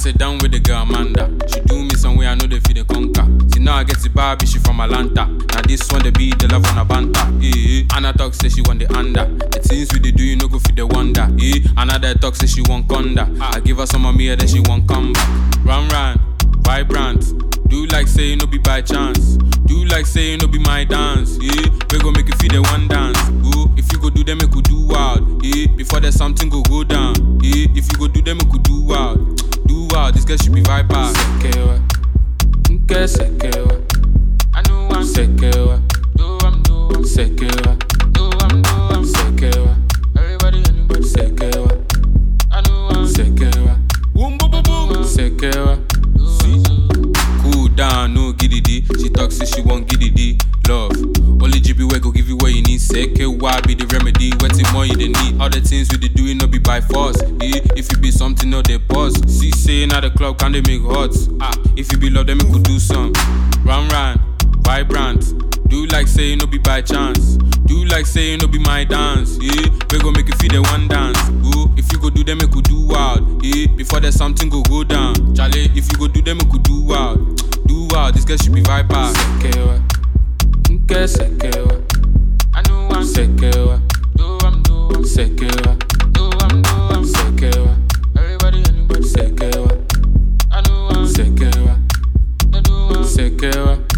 sit down with the girl Amanda. She do me some way I know they feel the conquer. See now I get the Barbie, she from Atlanta. Now this one they be the love on a banter. Anna talk say she want the under. The things we they do you no go feel the wonder. Another talk say she want conda. I give her some of me then she want come back. Run, vibrant. Do like say no be by chance. Do like say no be my dance. We go make you feel the one dance. If you go do them, make you do wild. Before there's something go down. If you go do them, make you do wild. Do wild. This girl should be viper. Sekewa, nke sekewa. I know I'm sekewa. Do I'm sekewa. Do I'm sekewa. Everybody sekewa. I know I'm sekewa. Boom boom boom boom. Sekewa. Cool down, no giddity. She talks say she want giddity. Love, only GB way go give you what you need. Sekewa be the remedy. What's more you they need? All the things we they do, it no be by force. If you be something, no they pause. See saying at the club, can they make hot? If you be love, then we could do some. Run, vibrant. Do like say no be by chance. Do like say no be my dance. We go make you feel the one dance. If you go do them, we could do wild. Before there's something go down. Charlie, if you go do them, we could do wild. Do wild. This girl should be viper. Sekewa, nke sekewa. I know I'm sekewa. Do I'm sekewa. Do I'm sekewa. Everybody sekewa. I know I'm sekewa. Sekewa.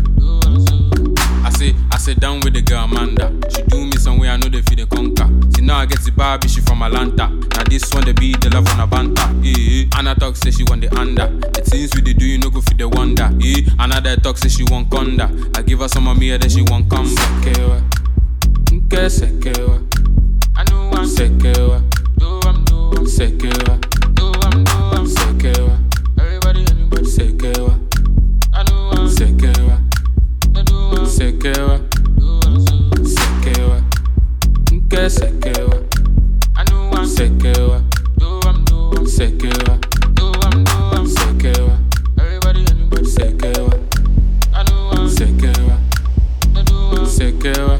I sit down with the girl Amanda. She do me some way I know they feel the conquer. See now I get the Barbie, she from Atlanta. Now this one they be the love on a banter. Anna talk say she want the under. The things we they do you no go feel the wonder. Another talk say she want conda. I give her some of me then she want come back. Sekewa, nke sekewa. I know I'm sekewa. Do I'm sekewa. Do I'm sekewa. Everybody sekewa. I know I'm sekewa. Sekewa, sekewa, nke sekewa. I know I'm sekewa. Do I'm sekewa. Do I'm sekewa. Everybody sekewa. I know I'm sekewa. Sekewa.